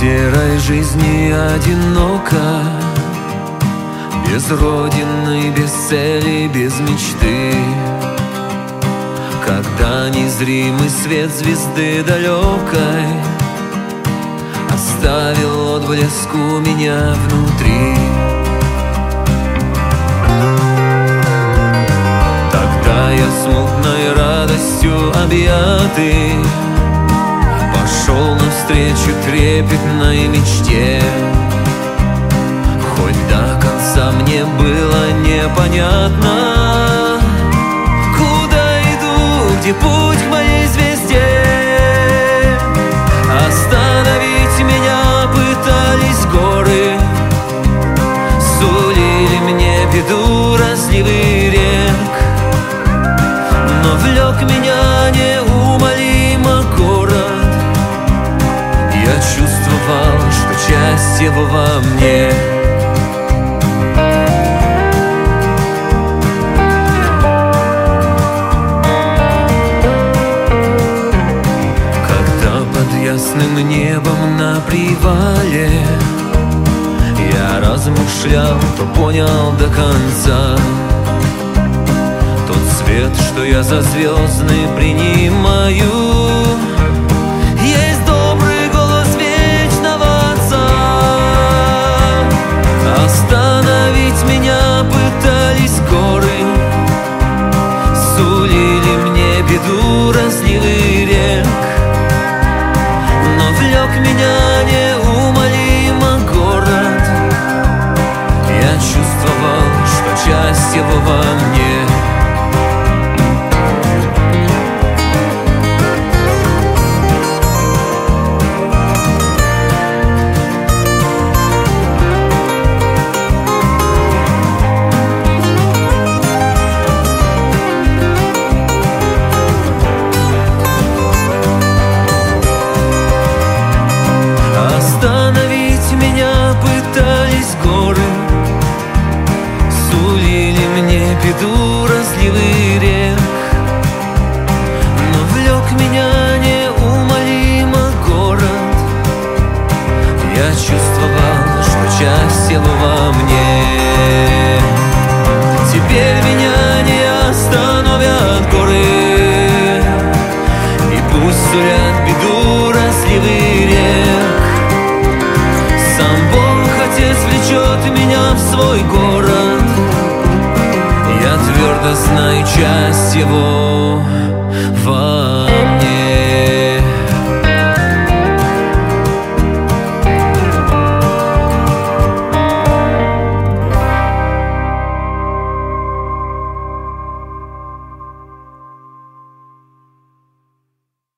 серой жизни одиноко, без родины, без цели, без мечты. Когда незримый свет звезды далекой оставил отблеск у меня внутри, тогда я смутной радостью объятый пошел навстречу трепетной мечте. Хоть до конца мне было непонятно, куда иду, где путь к моей звезде. Остановить меня пытались горы, сулили мне беду разливы рек, но влек меня неумолимо город. Я чувствовал, что часть его во мне. Когда под ясным небом на привале я размышлял, то понял до конца тот свет, что я за звездный принимаю, есть добрый голос вечного Отца. Остановить меня пытались горы, сулили мне беду разливы рек, но влек меня неумолимо город. Я чувствовал, что часть его во мне. Остановить меня пытались горы, сулили мне беду разливы рек, но влек меня неумолимо город. Я чувствовал, что часть его во мне. Теперь меня не остановят горы, и пусть сулят беду разливы рек. Сам Бог, Отец, влечет меня в свой город. Я твердо знаю, часть его во